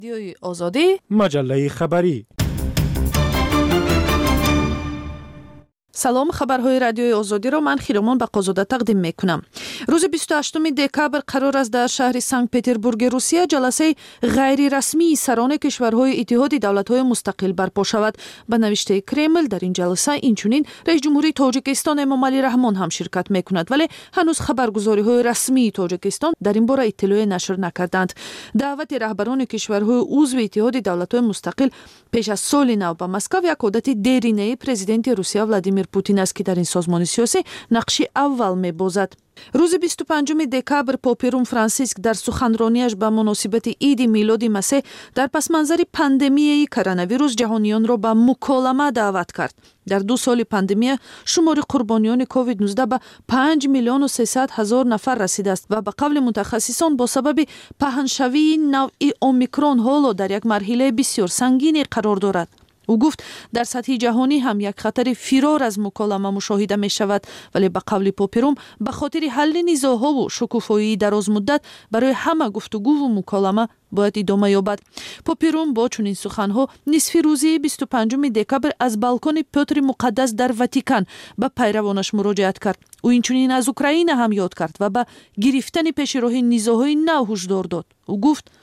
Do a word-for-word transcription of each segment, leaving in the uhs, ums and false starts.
رادیوی آزادی، مجله خبری. سلام، خبرهای رادیوی آزادی را من خیرمان بقازاده تقدیم میکنم. روز بیست و هشتم دکبر قرار است در شهر سنت پتربورگ روسیه جلسه غیر رسمی سران کشورهای اتحاد دولت‌های مستقل برپا شود. به نوشته کرمل در این جلسه اینچنین رئیس جمهوری تاجیکستان امامعلی رحمان هم شرکت میکند، ولی هنوز خبرگزاری‌های رسمی تاجیکستان در این باره اطلاعی نشر نکردند. دعوت رهبران کشورهای عضو اتحاد دولت‌های مستقل پیش از سال نو به مسکو یک عادت دیرینه پرزیدنت روسیه ولادیمیر پوتین است که در این سازمان سیاسی نقش اول می‌بازد. روز بیست و پنجم دکبر پاپیروم فرانسیسک در سخنرانیش به مناسبت عید میلاد مسیح در پس منظر پاندمی کرونا ویروس جهانیان را به مکالمه دعوت کرد. در دو سال پاندمی شمار قربانیان کووید نوزده به پنج میلیون و سیصد هزار نفر رسیده است و به قول متخصصان با سبب پهنشوی نوع اومیکرون حالا در یک مرحله بسیار سنگین قرار دارد. او گفت در سطح جهانی هم یک خطر فرار از مکالمه مشاهده می شود، ولی به قول پاپیروم به خاطر حل نزاع‌ها و شکوفایی دراز مدت برای همه گفتگو و مکالمه باید ادامه یابد. پاپیروم با چنین سخنها نصف روزی بیست و پنجم دکبر از بالکن پیتر مقدس در واتیکان به پیروانش مراجعت کرد. او اینچنین از اوکراین هم یاد کرد و به گرفتن پیش راه نزاع‌های نو هشدار داد. او گفت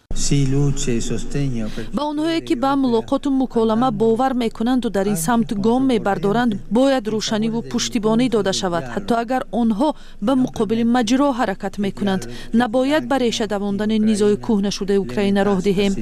با آنهایی که به ملاقات و مکالمه باور میکنند و در این سمت گام میبردارند باید روشنی و پشتیبانی داده شود. حتی اگر آنها به مقابل مجرا حرکت میکنند نباید برای ریشه دواندن نزاع کهنه شده اوکراین راه دهیم.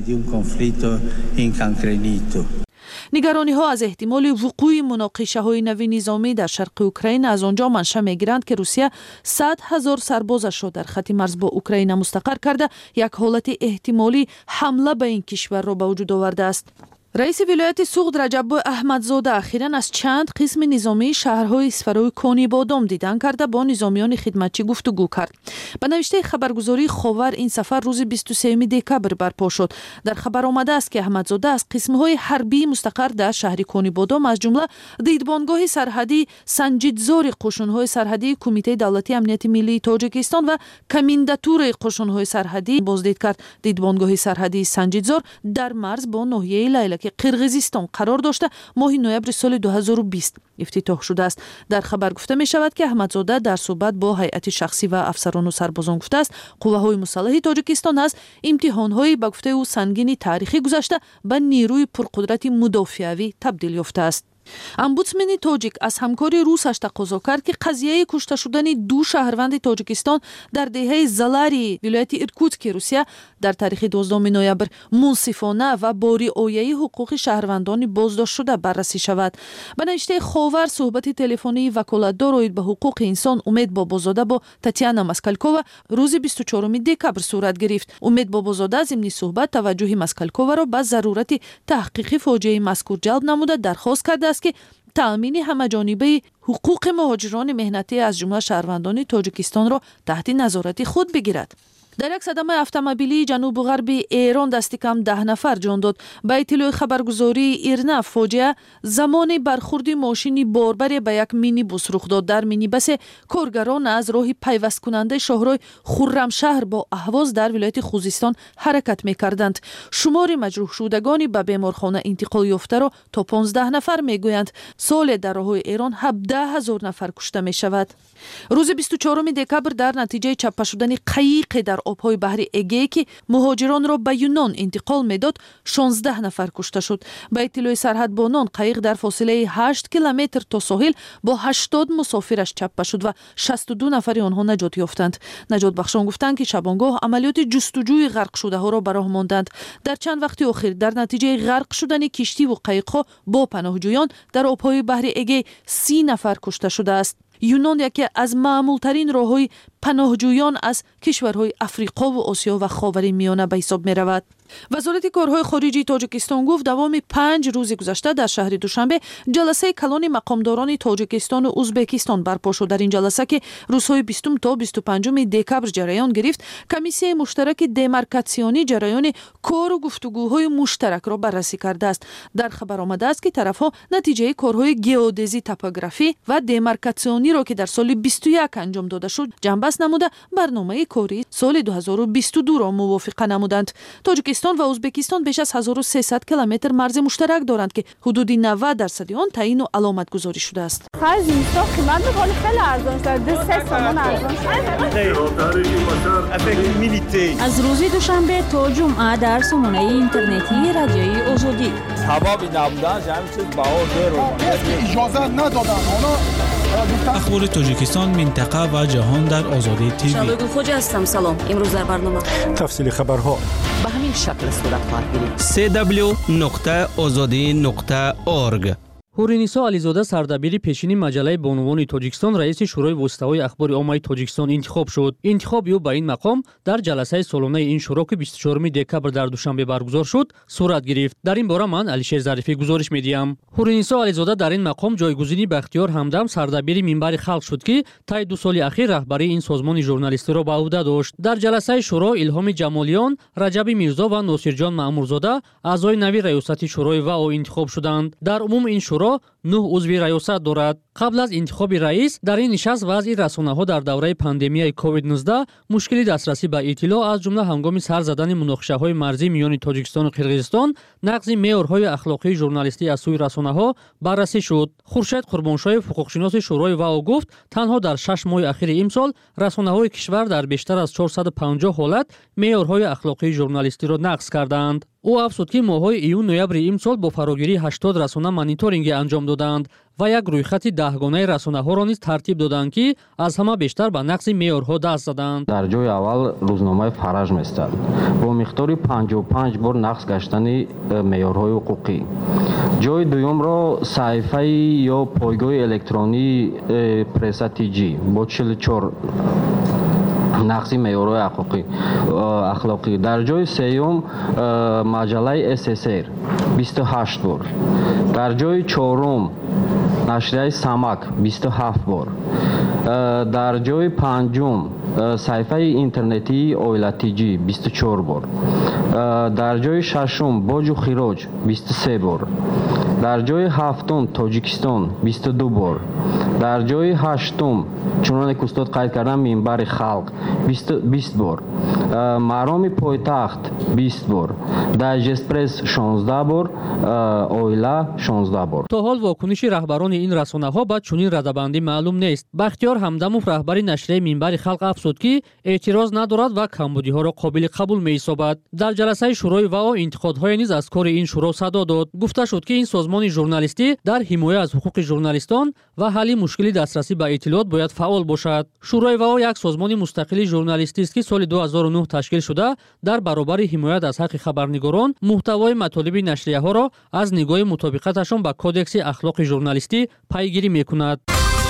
نگرانی ها از احتمال وقوع مناقشه های نوی نظامی در شرق اوکراین از آنجا منشأ میگیرند که روسیه صد هزار سربازش را در خط مرز با اوکراین مستقر کرده یک حالت احتمالی حمله به این کشور را به وجود آورده است. رئیس ولایت سوغد رجب احمدزاده اخیراً از چند قسم نظامی شهرهای اسفرای کانی بادام دیدن کرده با نظامیان خدمتچی گفتگو کرد. به نوشته خبرگزاری خاور این سفر روز بیست و سوم دکبر برپا شد. در خبر آمده است که احمدزاده از قسم‌های حربی مستقر در شهر کانی بادام از جمله دیدبانگاه سرحدی سنجیدزار قشون‌های سرحدی کمیته دولتی امنیت ملی تاجیکستان و کمینداتور قشون‌های سرحدی بازدید کرد. دیدبانگاه سرحدی سنجیدزار در مرز با ناحیه لیلک قرقیزستان قرار داشته ماه نوامبر سال دو هزار و بیست افتتاح شده است. در خبر گفته می شود که احمدزاده در صحبت با هیئت شخصی و افسران و سربازان گفته است قوه‌های مسلح تاجیکستان از امتحان‌های به گفته او سنگین تاریخی گذشته به نیروی پرقدرت مدافعوی تبدیل یافته است. امبودسمن تاجیک از همکاری روسش تقاضا کرد که قضیه کشته شدن دو شهروند تاجیکستان در دهه زلاری ولایت ایرکوتسک روسیه در تاریخ دوازدهم نوامبر منصفانه و با رعایت حقوق شهروندان بازداشت شده بررسی شود. به نوشته خاور صحبت تلفنی وکالتدار اوید به حقوق انسان امید بابازاده با تاتیانا مسکالکووا روز بیست و چهارم دکبر صورت گرفت. امید بابازاده از این صحبت توجه مسکالکووا را به ضرورت تحقیق فاجعه مذکور جلب نموده درخواست کرده که تأمین همه‌جانبه حقوق مهاجران مهنتی از جمله شهروندان تاجیکستان را تحت نظارت خود بگیرد. در یک صدمه اتومبیلی جنوب غرب ایران دست کم ده نفر جان داد. به اطلاع خبرگزاری ایرنا فاجعه زمان برخورد ماشینی باربر به یک مینی بوس رخ داد. در مینی بس کارگران از راه پیوست کننده شهرهای خرمشهر با اهواز در ولایت خوزستان حرکت می‌کردند. شمار مجروح شدگان به بیمارخانه انتقال یافته را تا پانزده نفر میگویند. سال در راه‌های ایران هفده هزار نفر کشته می‌شود. روز بیست و چهارم دکبر در نتیجه چپه شدن قایق در آبهای بحر اگه که مهاجران را به یونان انتقال میداد شانزده نفر کشته شد. به اطلاع سرحدبانان قایق در فاصله هشت کیلومتر تا ساحل با هشتاد مسافرش چپه شد و شصت و دو نفر آنها نجات یافتند. نجات بخشان گفتند که شبانگاه عملیات جستجوی غرق شده ها را به راه ماندند. در چند وقت اخیر در نتیجه غرق شدن کشتی و قایق ها با پناهجویان در آبهای بحر اگه سی نفر کشته شده است. یونان یکی از معمولترین راه‌های پناهجویان از کشورهای افریقا و آسیا و خاورمیانه به حساب می رود. وزارت کارهای خارجی تاجیکستان گفت دوام پنج روز گذشته در شهر دوشنبه جلسه کلان مقامداران تاجیکستان و ازبکستان برپا شد. در این جلسه که روزهای بیستم تا بیست و پنجم دکبر جریان گرفت، کمیسیون مشترک دمارکاسیونی جریان کار و گفتگوهای مشترک را بررسی کرده است. در خبر آمده است که طرفها نتیجه کارهای گئودزی، توپوگرافی و دمارکاسیونی را که در سال بیست و یک انجام داده شد جنبه مشخص نموده برنامه کاری سال دو هزار و بیست و دو را موافقه نمودند. تاجیکستان و ازبکستان بیش از هزار و سیصد کیلومتر مرز مشترک دارند که حدود نود درصد آن تعیین و علامت گذاری شده است. خرج اینستا قیمت می‌کنه خیلی ارزان شده. دو سه تومان ارزان شده. از روز دوشنبه تا جمعه در سامانه اینترنتی رادیوی آزادی. سبب نبودن همین چیز باور داره. اجازه ندادن. اخبار تاجیکستان، منطقه و جهان در آزادی تیوی. شبگیر خوج هستم. سلام. امروز در برنامه تفصیل خبرها به همین شکل صورت خواهد گرفت. سی دبلیو نقطه آزادی نقطه اورگ. ҳурниса Ализода сардабири пешини маҷалаи бонувони Тоҷикистон раиси шӯрои воситаҳои ахбори оммаи Тоҷикистон интихоб шуд. Интихоби ӯ ба ин мақом дар ҷаласаи солонаи ин шӯро ки бисту чорум декабр дар душанбе баргузор шуд, сурат гирифт. Дар ин бора ман Алишер Зарифӣ гузориш медиҳам. ҳурниса Ализода дар ин мақом ҷойгузини Бахтиёр Ҳамдам сардабири минбари халқ шуд ки таи ду соли ахир раҳбарии ин созмони журналистиро ба уҳда дошт. Дар ҷаласаи шӯро Илҳоми Ҷамолиён, Раҷаби Мирзо ва Носирҷон Маъмурзода аъзои нави раёсати шӯрои ВАО интихоб шуданд. Дар умум ин шӯро нӯҳ узви раёсат дорад. қабл аз интихоби раис дар ин нишаст вазъи расонаҳо дар давраи пандемияи ковид нуздаҳ, мушкили дастрасӣ ба иттилоъ аз ҷумла ҳангоми сар задани муноқишаҳои марзӣ миёни Тоҷикистону Қирғизистон, нақзи меъёрҳои ахлоқии журналистӣ аз сӯи расонаҳо баррасӣ шуд. Хуршед Қурбоншоев, ҳуқуқшиноси шӯрои ВАО гуфт, танҳо дар шаш моҳи ахири имсол расонаҳои кишвар дар бештар аз чорсаду панҷоҳ ҳолат меъёрҳои ахлоқии журналистиро нақз карданд. ӯ афзуд ки моҳҳои июн-ноябри имсол бо фарогирии ҳаштод расона мониторинге анҷом доданд ва як рӯйхати даҳгонаи расонаҳоро низ тартиб доданд ки аз ҳама бештар ба нақзи меъёрҳо даст заданд. дар ҷои аввал рӯзномаи Фараж местад бо миқдори панҷоҳу панҷ бор нақз гаштани меъёрҳои ҳуқуқӣ. ҷои дуюмро саҳифаи ё пойгоҳи электронии пресса тиҷи бо чилу чор нақзи меъёрҳои ахлоқӣ. дар ҷои сеюм маҷалаи эс эс эр бисту ҳашт бор. дар ҷои чорум нашрияи Самак бисту ҳафт бор. дар ҷои панҷум саҳифаи интернетии Оилатиҷӣ бисту чор бор. дар ҷои шашум Боҷу Хироҷ бисту се бор. дар ҷои ҳафтум Тоҷикистон бисту ду бор. дар ҷои ҳаштум чуноне ки устод қайд кардан минбари халқ бист бор. Мароми пойтахт бист бор. Дайҷестпресс шонздаҳ бор. Оила шонздаҳ бор. то ҳол вокуниши раҳбарони ин расонаҳо ба чунин радабандӣ маълум нест. Бахтиёр Ҳамдамов, раҳбари нашрияи минбари халқ, афзуд ки эътироз надорад ва камбудиҳоро қобили қабул меҳисобад. дар ҷаласаи шӯрои ВАО интиқодҳое низ аз кори ин шӯро садо дод. гуфта шуд ки ин созмони журналистӣ дар ҳимоя аз ҳуқуқи журналистон ва ҳалли мушкили дастрасӣ ба иттилоот бояд фаъол бошад. шӯрои ВАО як созмони мустақили журналистист ки соли ду ҳазору нӯҳ ташкил шуда дар баробари ҳимоят аз ҳаққи хабарнигорон муҳтавои матолиби нашрияҳоро аз нигоҳи мутобиқаташон ба кодекси ахлоқи журналистӣ пайгирӣ мекунад.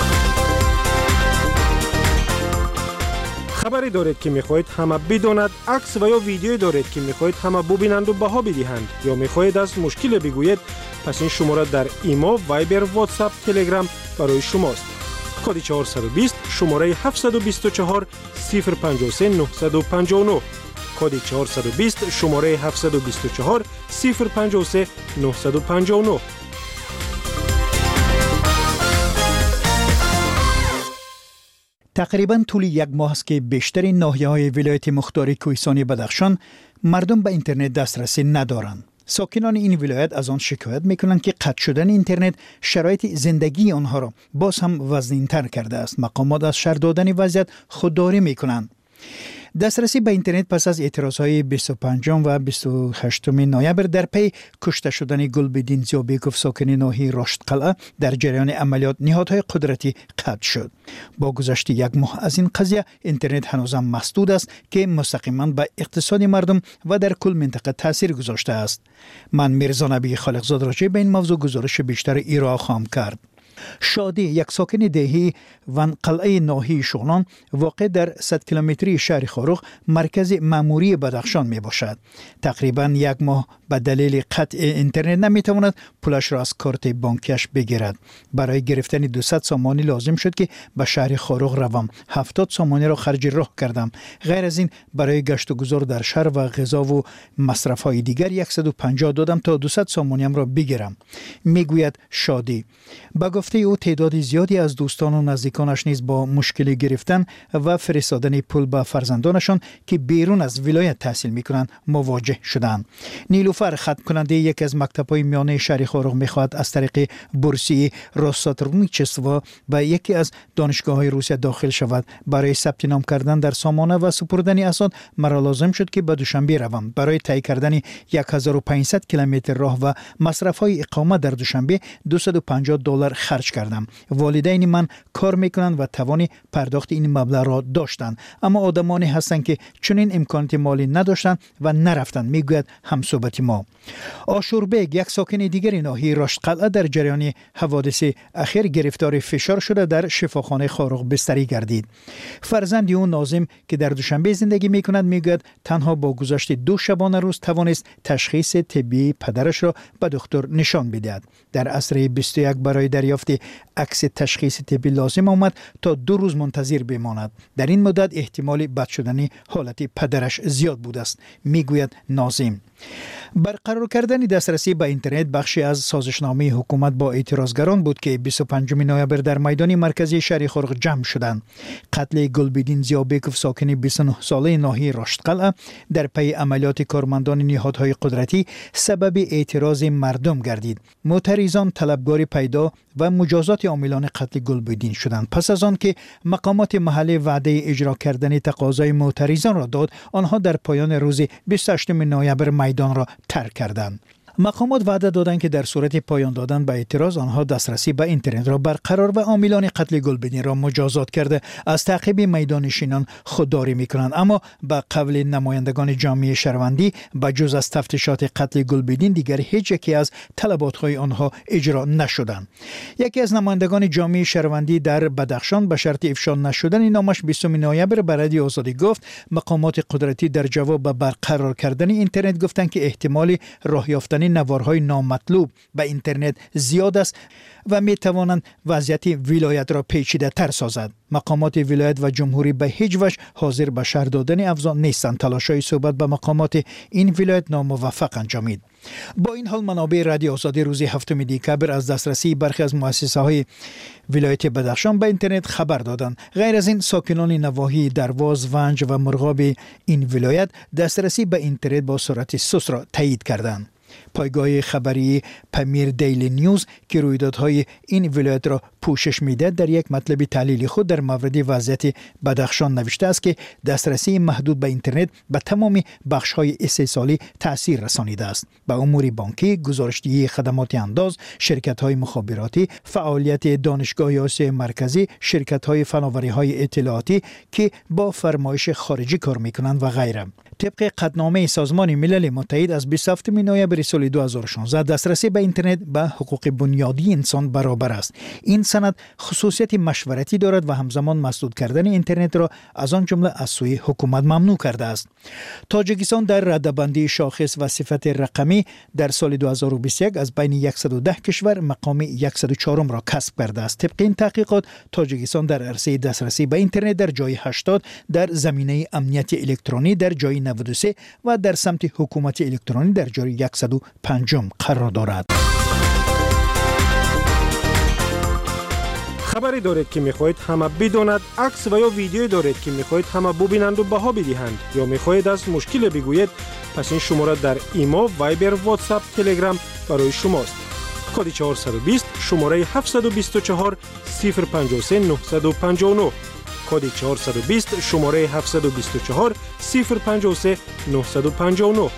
خبری دارید که میخواهید همه بداند، عکس و یا ویدیویی دارید که میخواهید همه ببینند و بها بدهند یا میخواهید از مشکل بگویید، پس این شماره در ایما، وایبر، واتساپ، تلگرام برای شماست. کد چهارصد و بیست شماره هفتصد و بیست و چهار صفر پنجاه و سه نهصد و پنجاه و نه. کد چهارصد و بیست شماره هفتصد و بیست و چهار صفر پنجاه و سه نهصد و پنجاه و نه. تقریباً طول یک ماه است که بیشتر ناحیه‌های ولایت مختار کوهستانی بدخشان مردم به اینترنت دسترسی ندارند. ساکنان این ولایت از آن شکایت میکنند که قطع شدن اینترنت شرایط زندگی آنها را باز هم وزن‌تر کرده است. مقامات از شرح دادن وضعیت خودداری میکنند. دسترسی به اینترنت پس از اعتراضهای بیست و پنجم و بیست و هشتم نوامبر در پی کشته شدن گلبدین زیابیکوف ساکن ناحیه راشدقلعه در جریان عملیات نهادهای قدرتی قطع شد. با گذشت یک ماه از این قضیه اینترنت هنوزم مسدود است که مستقیما به اقتصاد مردم و در کل منطقه تاثیر گذاشته است. من میرزا نبی خالقزاد راجع به این موضوع گزارش بیشتر ایرا خواهم کرد. شادی، یک ساکن دهی ونقلعه ناحیه شغلان واقع در صد کیلومتری شهر خاروخ مرکز مأموری بدخشان می باشد. تقریبا یک ماه به دلیل قطع اینترنت نمی تواند پولش را از کارت بانکیش بگیرد. برای گرفتن دویست سامانی لازم شد که به شهر خاروخ روم. هفتاد سامانی را خرج راه کردم. غیر از این برای گشت و گذار در شهر و غذا و مصرف های دیگر صد و پنجاه دادم تا دویست سامانیم را بگیرم. میگوید شادی. با گفته او تعداد زیادی از دوستان و نزدیکانش نیز با مشکلی گرفتن و فرستادن پول به فرزندانشان که بیرون از ولایت تحصیل میکنند مواجه شدند. نیلوفر خط کننده یک از مکتب‌های میانه شهر خارق میخواهد از طریق بورسیه روساترومیچستوا به یکی از دانشگاه‌های روسیه داخل شود. برای ثبت نام کردن در سامانه و سپردن اسناد مرا لازم شد که به دوشنبه روم. برای طی کردن هزار و پانصد کیلومتر راه و مصرف‌های اقامت در دوشنبه دویست و پنجاه دلار خرج کردم. والدین من کار میکنند و توان پرداخت این مبلغ را داشتند، اما آدمانی هستند که چنین امکانات مالی نداشتند و نرفتند، میگوید همصحبت ما. آشوربگ، یک ساکن دیگر ناحیه رشتقلعه، در جریان حوادث اخیر گرفتار فشار شده در شفاخانه خارق بستری گردید. فرزند او ناظم که در دوشنبه زندگی میکند میگوید تنها با گذشت دو شبانه روز توانست تشخیص طبی پدرش را به دکتر نشان بدهد. در عصر بیست و یک برای دریافت عکس تشخیص طبی لازم آمد تا دو روز منتظر بماند. در این مدت احتمال بد شدن حالت پدرش زیاد بود است، میگوید ناظم. برقرار کردن دسترسی به اینترنت بخشی از سازشنامه حکومت با اعتراضگران بود که بیست و پنجم نوامبر در میدان مرکزی شهر خارق جمع شدند. قتل گلبدین زیابکوف ساکن بیست و نه ساله ناحیه رشتقلعه در پی عملیات کارمندان نهادهای قدرتی سبب اعتراض مردم گردید. معترضان طلبگار پیدا و مجازات عاملان قتل گلبدین شدند. پس از آن که مقامات محلی وعده اجرا کردن تقاضای معترضان را داد، آنها در پایان روز بیست و هشتم نوامبر میدان را ترک کردند. مقامات وعده دادند که در صورت پایان دادن به اعتراض آنها دسترسی به اینترنت را برقرار و عاملان قتل گلبدین را مجازات کرده از تعقیب میدانشینان خودداری میکنند. اما به قول نمایندگان جامعه شهروندی به جز از تفتیشات قتل گلبدین دیگر هیچ یکی از طلبات‌های آنها اجرا نشدند. یکی از نمایندگان جامعه شهروندی در بدخشان به شرط افشا نشدن نامش بیستم نوامبر به رادیو آزادی گفت مقامات قدرتی در جواب به برقرار کردن اینترنت گفتند که احتمال راه یافتن نوارهای نامطلوب به اینترنت زیاد است و می توانند وضعیت ولایت را پیچیده تر سازد. مقامات ولایت و جمهوری به هیچ وجه حاضر به شهر دادن افزان نیستند. تلاش‌های صحبت به مقامات این ولایت ناموفق انجامید. با این حال منابع رادیو آزادی روز هفتم دکبر از دسترسی برخی از مؤسسه‌های ولایت بدخشان به اینترنت خبر دادند. غیر از این ساکنان نواحی درواز، ونج و مرغاب این ولایت دسترسی به اینترنت با سرعت سوس را تایید کردند. پایگاه خبری پمیر دیلی نیوز که رویدادهای این ولایت را پوشش میده در یک مطلب تحلیلی خود در مورد وضعیت بدخشان نوشته است که دسترسی محدود به اینترنت به تمام بخش‌های استحصالی تأثیر رسانیده است. به امور بانکی، گزارشدهی خدمات انداز، شرکت‌های مخابراتی، فعالیت دانشگاه آسیای مرکزی، شرکت‌های فناوری‌های اطلاعاتی که با فرمایش خارجی کار می‌کنند و غیره. طبق قطعنامه سازمان ملل متحد از بیست و هفتم نوامبر سال دو هزار و شانزده دسترسی به اینترنت به حقوق بنیادی انسان برابر است. این سند خصوصیت مشورتی دارد و همزمان مسدود کردن اینترنت را از آن جمله از سوی حکومت ممنوع کرده است. تاجیکستان در رده‌بندی شاخص و صفت رقمی در سال دو هزار و بیست و یک از بین صد و ده کشور مقام صد و چهار را کسب کرده است. طبق این تحقیقات تاجیکستان در عرصه دسترسی به اینترنت در جای هشتاد، در زمینه امنیت الکترونی در جای نود و سه و در سمت حکومت الکترونی در جای صد و پنج قرار دارد. خبری دارید که میخواهید همه بداند، عکس و یا ویدیویی دارید که میخواهید همه ببینند و بها بدهند یا میخواهید از مشکل بگویید، پس این شماره در ایمو، وایبر، واتساپ، تلگرام برای شماست. کد چهارصد و بیست شماره هفتصد و بیست و چهار صفر پنجاه و سه نهصد و پنجاه و نه. کد چهارصد و بیست شماره هفتصد و بیست و چهار صفر پنجاه و سه نهصد و پنجاه و نه.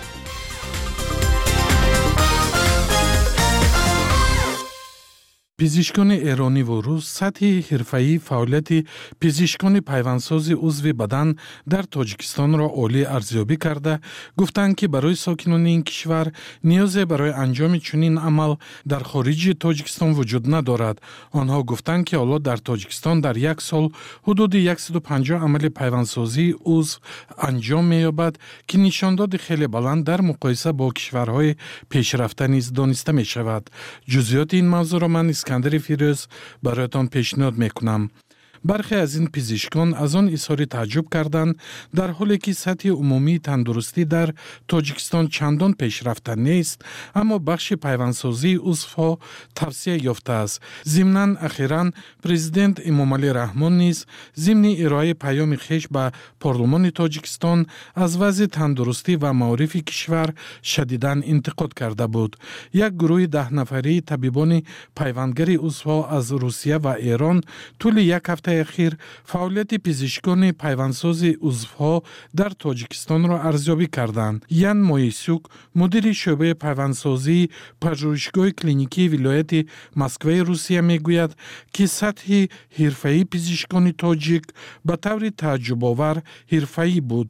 پزشکان ایرانی و روس سطح حرفه‌ای فعالیت پزشکان پیوندساز عضو بدن در تاجیکستان را عالی ارزیابی کرده گفتند که برای ساکنان این کشور نیاز برای انجام چنین عمل در خارج تاجیکستان وجود ندارد. آنها گفتند که حالا در تاجیکستان در یک سال حدود صد و پنجاه عمل پیوندسازی عضو انجام می‌یابد که نشانداد خیلی بلند در مقایسه با کشورهای پیشرفته نیز دانسته می‌شود. جزئیات این موضوع را من اسکندر فیروز برایتان پیشنهاد میکنم. برخی از این پزشکان از آن اظهار تعجب کردند در حالی که سطح عمومی تندرستی در تاجیکستان چندان پیشرفته نیست، اما بخش پیوندسازی عضوها توسعه یافته است. ضمناً اخیراً پرزیدنت امامعلی رحمان نیز ضمن ارائه پیام خویش به پارلمان تاجیکستان از وضع تندرستی و معارف کشور شدیداً انتقاد کرده بود. یک گروه ده نفری طبیبان پیوندگر عضوها از روسیه و ایران طول یک هفته اخیر فعالیت پزشکان پیوندساز عضوها در تاجیکستان را ارزیابی کردند. یان مویسیوک مدیر شعبه پیوندسازی پژوهشگاه کلینیکی ولایت مسکو روسیه میگوید که سطح حرفه‌ای پزشکان تاجیک به طور تعجب آور حرفه‌ای بود.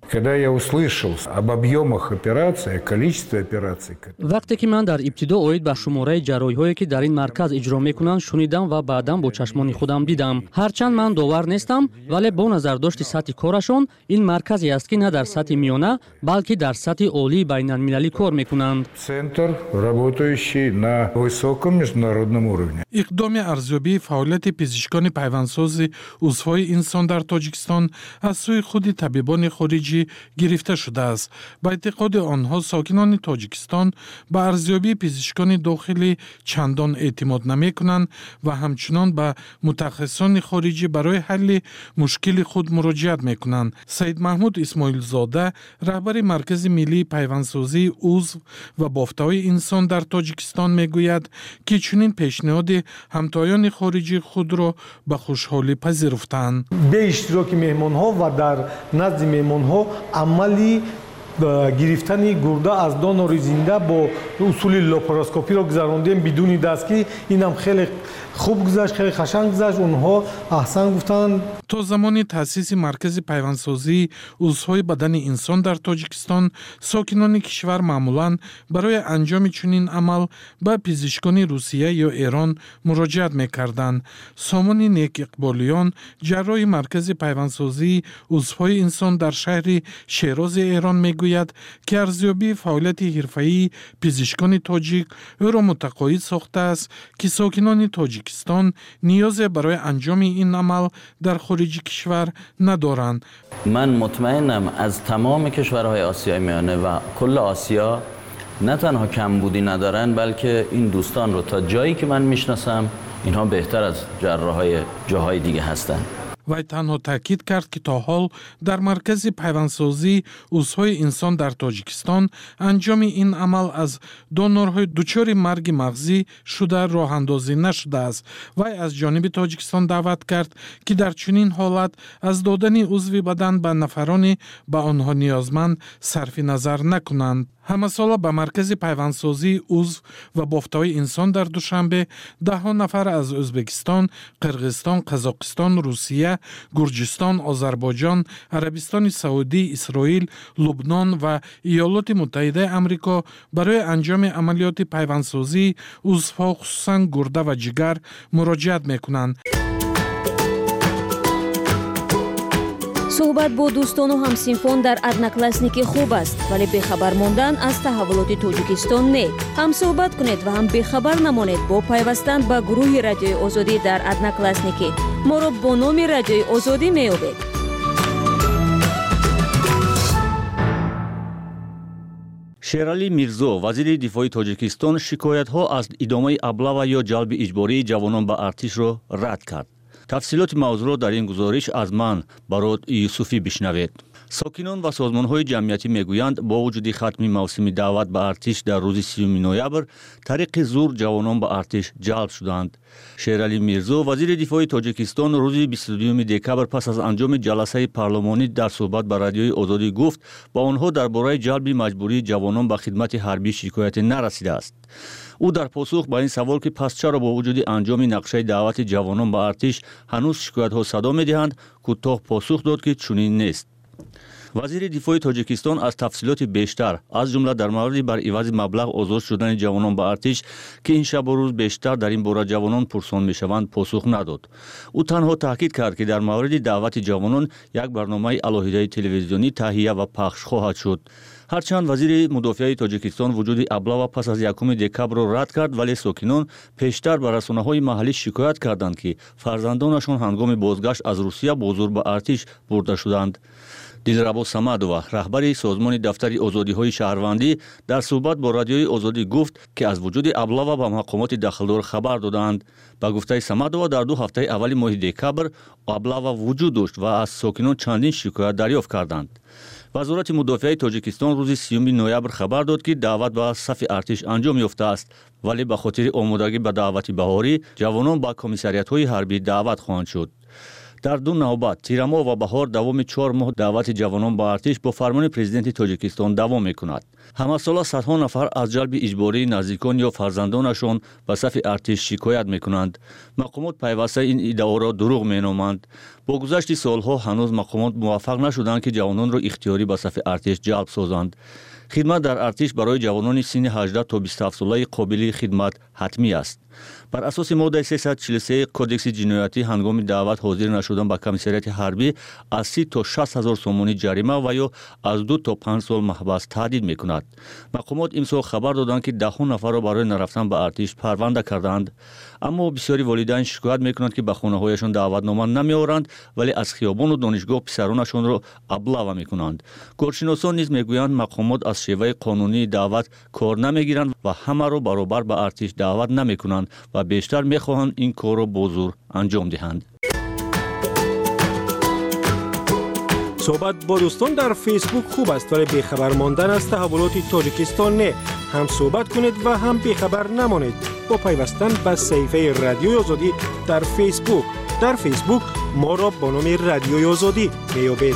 وقتی که من در ابتدا اوید به شماره جراحی‌هایی که در این مرکز اجرا میکنند شنیدم و بعداً با چشمان خودم دیدم. هرچند من باور نیستم، ولی با نظر داشت سطح کارشون این مرکزی است که نه در سطح میانه بلکه در سطح عالی بین المللی کار میکنند. Центр, работающий на высоком международном уровне. اقدام ارزیابی فعالیت پزشکان پیوندساز عضوهای انسان در تاجیکستان از سوی خود طبیبان خارجی گرفته شده است. با اعتقاد آنها ساکنان تاجیکستان به ارزیابی پزشکان داخلی چندان اعتماد نمی کنند و همچنان به متخصصان خارجی برای حل مشکل خود مراجعت می کنند. سید محمود اسماعیل زاده رهبر مرکز ملی پیوندسازی عضو و بافته‌های انسان در تاجیکستان می گوید که چنین پیشنهاد همتایان خارجی خود را به خوشحالی پذیرفتند. به اشتراک مهمان‌ها و در نزد مهمان‌ها عملی گرفتن گرده از دانور زنده با اصول لاپاراسکوپی را گذراندیم بدون دستگیری. این هم خیلی خوب گذشت، خیلی قشنگ گذشت. اونها احسن گفتند. تا زمان تأسیس مرکز پیوندسازی عضوهای بدن انسان در تاجیکستان ساکنان کشور معمولاً برای انجام چنین عمل به پزشکان روسیه یا ایران مراجعت می‌کردند. سامان نیک اقبالیان جراح مرکز پیوندسازی عضوهای انسان در شهر شیراز ایران میگوید که ارزیابی فعالیت حرفه‌ای پزشکان تاجیک او را متقاعد ساخته است که ساکنان تاجیکستان نیاز برای انجام این عمل در خارج کشور ندارند. من مطمئنم از تمام کشورهای آسیای میانه و کل آسیا نه تنها کمبودی ندارن، بلکه این دوستان رو تا جایی که من میشناسم اینها بهتر از جراحای جاهای دیگه هستند. وی تنها تاکید کرد که تا حال در مرکز پیوندسازی عضوهای انسان در تاجیکستان انجام این عمل از دونورهای دچار مرگ مغزی شده راه اندازی نشده است. وی از جانب تاجیکستان دعوت کرد که در چنین حالت از دادن عضو بدن به نفرانی به آنها نیازمند صرف نظر نکنند. همه ساله به مرکز پیوندسازی عضو و بافته‌های انسان در دوشنبه ده ها نفر از ازبکستان، قرقیزستان، قزاقستان، روسیه، گرجستان، آذربایجان، عربستان سعودی، اسرائیل، لبنان و ایالات متحده آمریکا برای انجام عملیات پیوندسازی عضوها خصوصاً گرده و جگر مراجعت می‌کنند. صحبت با دوستان و همسنفان در ادناکلاسنیکی خوب است، ولی بخبر ماندن از تحولات تاجیکستان نه. هم صحبت کنید و هم بخبر نمانید با پیوستن به گروه رادیوی آزادی در ادناکلاسنیکی. ما را با نام رادیوی آزادی می‌یابید. شیرعلی میرزو وزیر دفاع تاجیکستان شکایت‌ها از ادامه ابله یا جلب اجباری جوانان به ارتش را رد کرد. تفصیلات موضوع را در این گزارش از من برات یوسفی بشنوید. ساکنان و سازمان‌های جمعیتی میگویند با وجود ختم موسم دعوت به ارتش در روز سیوم نوامبر طریق زور جوانان به ارتش جلب شدند. شیرعلی میرزو وزیر دفاع تاجیکستان روز بیست و دوم دکمبر پس از انجام جلسه پارلمانی در صحبت با رادیوی آزادی گفت با آنها درباره جلب مجبوری جوانان به خدمت حربی شکایت نرسیده است. او در پاسخ به این سوال که پس چرا با وجود انجام نقشه دعوت جوانان به ارتش هنوز شکایت‌ها صدا می‌دهند، کوتاه پاسخ داد که چنین نیست. وزیر دفاع تاجیکستان از تفصیلات بیشتر از جمله در مورد بر عوض مبلغ آزاد شدن جوانان به ارتش که این شب و روز بیشتر در این باره جوانان پرسان میشوند پاسخ نداد. او تنها تاکید کرد که در مورد دعوت جوانان یک برنامه علاهده تلویزیونی تهیه و پخش خواهد شد. ҳарчанд вазири мудофиаи тоҷикистон вуҷуди аблава пас аз якуми декабрро рад кард, вале сокинон пештар ба расонаҳои маҳаллӣ шикоят карданд, ки фарзандонашон ҳангоми бозгашт аз Русия бо зур ба артиш бурда шуданд. Дилрабо Самадова, раҳбари созмони дафтари озодиҳои шаҳрвандӣ, дар суҳбат бо радиои Озодӣ гуфт, ки аз вуҷуди аблава ба мақомоти дахлдор хабар доданд. Ба гуфтаи Самадова, дар ду ҳафтаи аввали моҳи декабр аблава вуҷуд дошт ва аз сокинон чандин шикоят дарёфт карданд. вазорати мудофиаи тоҷикистон рӯзи сеюми ноябр хабар дод, ки даъват ба сафи артиш анҷом ёфтааст, вале ба хотири омодагӣ ба даъвати баҳорӣ ҷавонон ба комиссариятҳои ҳарбӣ даъват хоҳанд шуд. дар ду навбат тирамоҳ ва баҳор давоми чор моҳ даъвати ҷавонон ба артиш бо фармони президенти тоҷикистон давом мекунад. ҳамасола садҳо нафар аз ҷалби иҷбории наздикон ё фарзандонашон ба сафи артиш шикоят мекунанд. мақомот пайваста ин иддаоро дурӯғ меноманд. бо гузашти солҳо ҳанӯз мақомот муваффақ нашуданд, ки ҷавононро ихтиёрӣ ба сафи артиш ҷалб созанд. хидмат дар артиш барои ҷавонони синни ҳаждаҳ то бисту ҳафт солаи қобили хидмат ҳатмӣ аст. бар асоси моддаи сесад чилу се кодекси ҷиноятӣ ҳангоми даъват ҳозир нашудан ба комиссарияти ҳарбӣ аз си то шаст ҳазор сомонӣ ҷарима ва ё аз ду то панҷ сол маҳбас таҳдид мекунад. мақомот имсол хабар доданд, ки даҳҳо нафарро барои нарафтан ба артиш парванда карданд. аммо бисёри волидайн шикоят мекунанд, ки ба хонаҳояшон даъватнома намеоранд, вале аз хиёбону донишгоҳ писаронашонро аблава мекунанд. коршиносон низ мегӯянд, мақомот аз шеваи қонунии даъват кор намегиранд ва ҳамаро баробар ба артиш даъват намекунанд ва бештар мехоҳанд ин корро бо зур анҷом диҳанд. صحبت با دوستان در فیسبوک خوب است، ولی بیخبر ماندن از تحولات تاجیکستان نه. هم صحبت کنید و هم بیخبر نمانید با پیوستن به صفحه رادیوی آزادی در فیسبوک. در فیسبوک ما را با نام رادیوی آزادی میابید.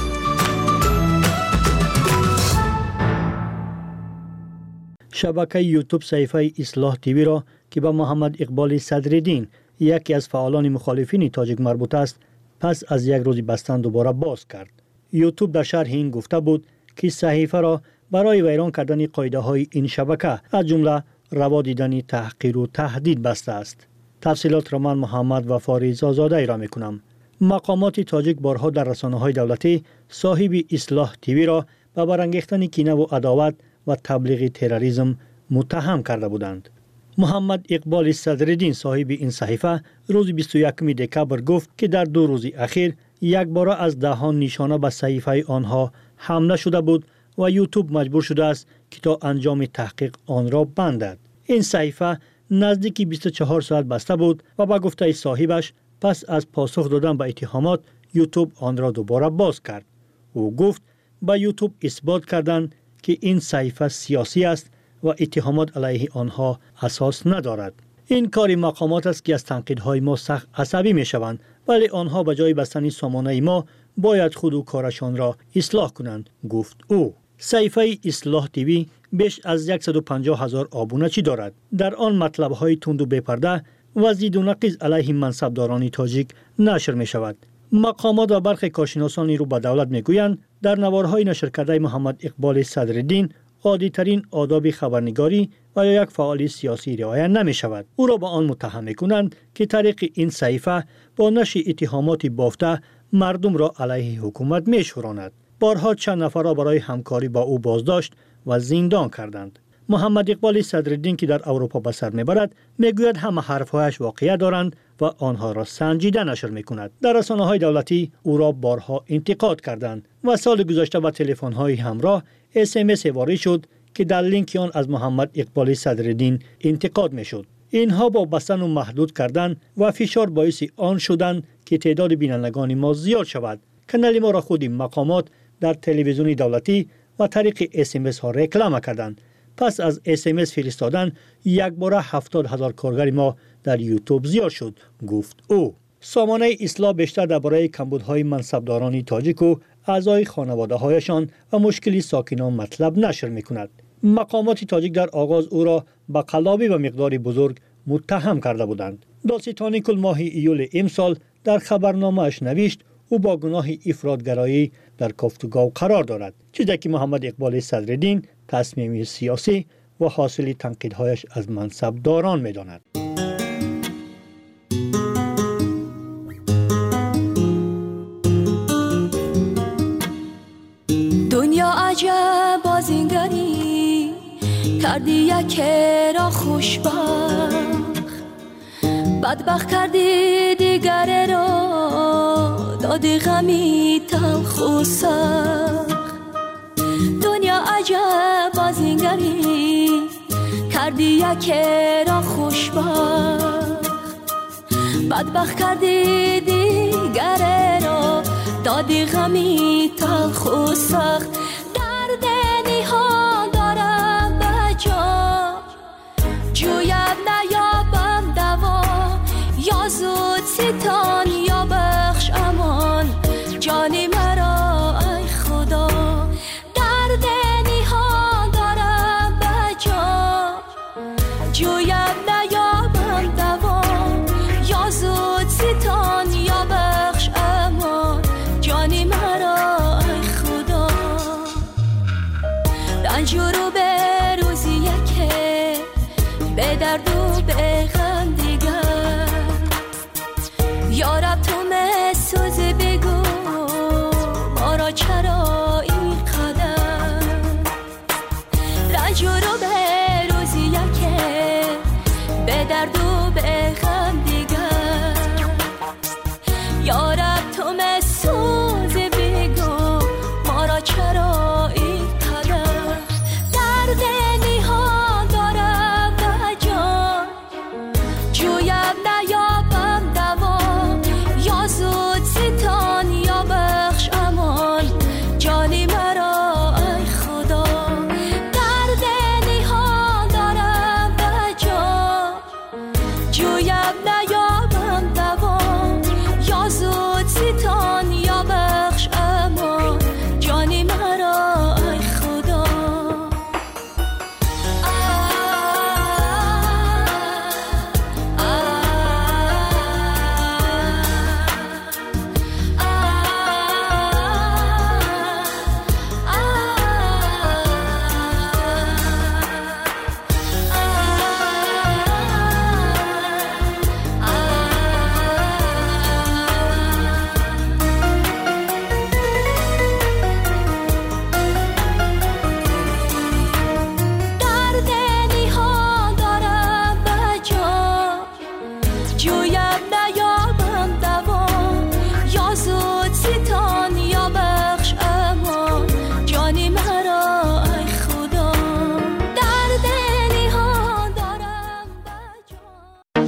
شبکه یوتیوب صفحه اصلاح تیوی را که با محمد اقبال صدرالدین یکی از فعالان مخالفین تاجیک مربوط است، پس از یک روز بستن دوباره باز کرد. یوتیوب در شرح این گفته بود که صحیفه را برای ویران کردن قاعده های این شبکه از جمله روا دیدن تحقیر و تهدید بسته است. تفصیلات را من محمد و فاریز آزاده را میکنم. مقامات تاجیک بارها در رسانه های دولتی صاحب اصلاح تیوی را به برانگیختن کینه و عداوت و تبلیغ تروریسم متهم کرده بودند. محمد اقبال صدرالدین صاحب این صحیفه روز بیست و یکم دکبر گفت که در دو روز اخیر یک بار از دهان نشانه به صحیفه آنها حمله شده بود و یوتیوب مجبور شده است که تا انجام تحقیق آن را بندد. این صحیفه نزدیک بیست و چهار ساعت بسته بود و با گفته صاحبش پس از پاسخ دادن به اتهامات یوتیوب آن را دوباره باز کرد. او گفت با یوتیوب اثبات کردند که این صحیفه سیاسی است و اتهامات علیه آنها اساس ندارد. این کار مقامات است که از تنقیدهای ما سخت عصبی می شوند، ولی آنها به جای بستن سامانه ما باید خود و کارشان را اصلاح کنند، گفت او. صحیفه اصلاح تیوی بیش از صد و پنجاه هزار آبونچی دارد. در آن مطلب‌های تند و بی‌پرده و زید و نقیض علیه منصبداران تاجیک نشر می شود. مقامات و برخی کارشناسانی رو به دولت می گویند در نوارهای نشر کرده محمد اقبال صدرالدین عادی‌ترین آداب خبرنگاری و یا یک فعال سیاسی رعایت نمی شود. او را با آن متهم می کنند که طریق این صحیفه با نشر اتهامات بافته مردم را علیه حکومت می شوراند. بارها چند نفر را برای همکاری با او بازداشت و زندان کردند. محمد اقبال صدرالدین که در اروپا به سر میبرد میگوید همه حرفهایش واقعیت دارند و آنها را سنجیده نشر میکند. در رسانه‌های دولتی او را بارها انتقاد کردند و سال گذشته با تلفن‌های همراه اس ام اس وارد شد که در لینک آن از محمد اقبال صدرالدین انتقاد میشد. اینها با بستن و محدود کردن و فشار باعث آن شدند که تعداد بینندگان ما زیاد شود. کانال ما را خود مقامات در تلویزیون دولتی و طریق اس ام اس ها رکلام کردند. پس از اس ام اس فرستادن یک باره هفتاد هزار کارگر ما در یوتیوب زیاد شد، گفت او. سامانه اصلاح بیشتر درباره کمبودهای منصبداران تاجیک و اعضای خانواده هایشان و مشکلی ساکنان مطلب نشر می کند. مقامات تاجیک در آغاز او را به قلابی و مقدار بزرگ متهم کرده بودند. دادستانی کل ماه ایول امسال در خبرنامه اش نوشت او با گناه افراطگرایی در گفتگو قرار دارد، چیزی که محمد اقبال صدرالدین تصمیم سیاسی و حاصل تنقیدهایش از منصبداران می‌داند. دنیا عجب بازیگری یک را خوشبخت، بدبخت کردی دیگر را، دادی غمی تلخ و سخت. دنیا عجب از این گری، کردی یک را خوشبخت، بدبخت کردی دیگر را، دادی غمی تلخ و سخت. درد نهان دارم به جان، جویم نیابم دوا، یا زود ستان یا بخش امان جانی مرا ای خدا. درد نهان دارم به جان، جویم نیابم دوا، یا زود ستان یا بخش امان جانی مرا ای خدا. رنج رو به روزی یکه، به درد و به غم دیگر، یارب تو مسوز بگو ما را چرا این قدر. رنج رو به روزی یکه، به درد و به غم دیگر، یارب تو مسوز بگو ما را چرا این قدر. درد نهان دارم به جان، جویم نیابم دوا، یا زود ستان یا بخش امان جانی مرا ای خدا. درد نهان دارم به جان، جویم نیابم دوا، یا زود ستان یا بخش امان جانی مرا ای خدا. درد نهان دارم به جان، جویم نیابم دوا، یا زود ستان یا بخش امان جانی مرا ای خدا. درد نهان دارم به جان.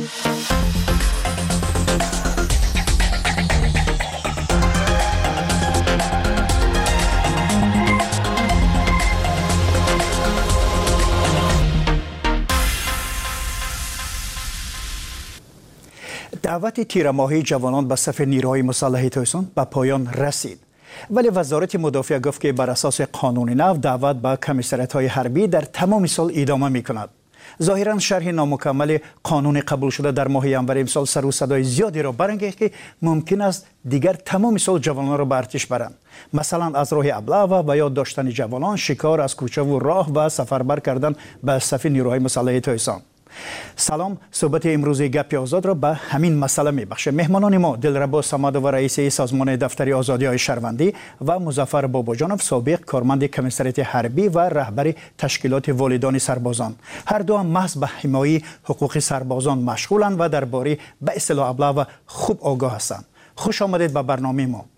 دعوت تیرماهی جوانان به صف نیروهای مسلح تویسان به پایان رسید، ولی وزارت مدافع گفت که بر اساس قانون نو دعوت به کمیسریت‌های حربی در تمام سال ادامه می‌کند. ظاهراً شرح نامکمل قانون قبول شده در ماه ینور امسال سر و صدای زیادی را برانگیخت که ممکن است دیگر تمام سال جوانان را به ارتش برند، مثلا از راه ابلاغ و یا داشتن جوانان، شکار از کوچه و راه و سفربر کردن به صف نیروهای مسلح تویسان. سلام، صحبت امروز گپ آزاد را به همین مسئله میبخشه. مهمانان ما دلربا صمدوی رئیس سازمان دفتری آزادی‌های شهروندی و مظفر باباجانov سابق کارمند کمیسریت حربی و رهبر تشکیلات والدان سربازان، هر دو هم محض به حمایت حقوق سربازان مشغولند و درباره به اصطلاح ابلاغ خوب آگاه هستند. خوش آمدید به برنامه ما.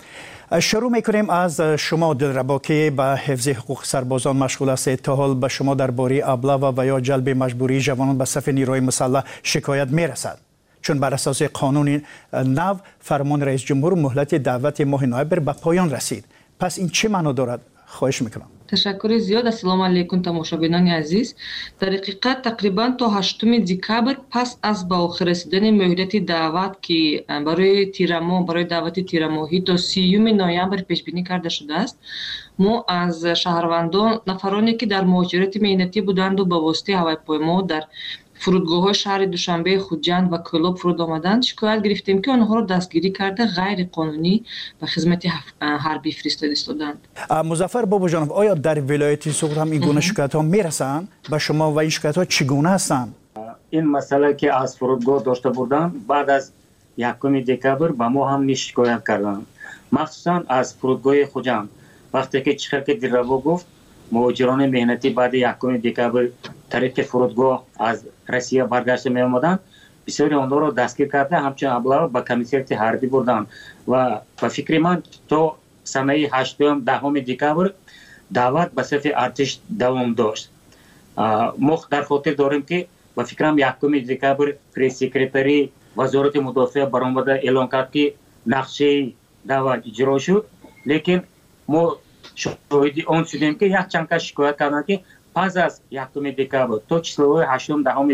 شروع میکنیم از شما دلربا که به حفظ حقوق سربازان مشغول هستید. تا حال به شما درباره ابلاغ و یا جلب مجبوری جوانان به صف نیروهای مسلح شکایت میرسد؟ چون بر اساس قانون نو فرمان رئیس جمهور مهلت دعوت ماه نوامبر به پایان رسید. پس این چه معنا دارد؟ خواهش میکنم. تشکر زیاد. السلام علیکم تماشابینان عزیز. در حقیقت تقریبا تا هشتم دکبر پس از به آخر رسیدن مهلت دعوت که برای تیرماه برای دعوت تیرماهی تا سیوم نوامبر پیش بینی کرده شده است، ما از شهروندان نفرانی که در مهاجرت مهنتی بودند و به واسطه هواپیما در فرودگاه‌های شهر دوشنبه خوجند و کلوب فرود آمدند شکایت گرفتیم که آنها را دستگیری کرده غیر قانونی به خدمت حربی فرستادند. مظفر باباجانov، آیا در ولایت سوخت هم این گونه شکایت ها میرسند به شما و این شکایت ها چگونه هستند؟ این مسئله که از فرودگاه داشته بودم بعد از یکم دکبر به ما هم نیش شکایت کردند، مخصوصا از فرودگاه خوجند. وقتی که چخرک دلربا گفت مهاجران مهنتی بعد یکم دکبر طریق فرودگاه از روسیه برگشته می آمدند بسیاری آنها را دستگیر کرده همچنین ابله به کمیسریت حربی بردند و به فکر من تا سنه هشتم دهم دکبر دعوت به صف ارتش دوام داشت. ما در خاطر داریم که به فکرم یکم دکبر پریس سکرتری وزارت مدافع برآمده اعلان کرد که نقشه دعوت اجرا شد، لیکن ما شاهدی آن شدیم که یک چند کس شکایت کردند که پس از یکم دکبر تا چهل و هشتم دهم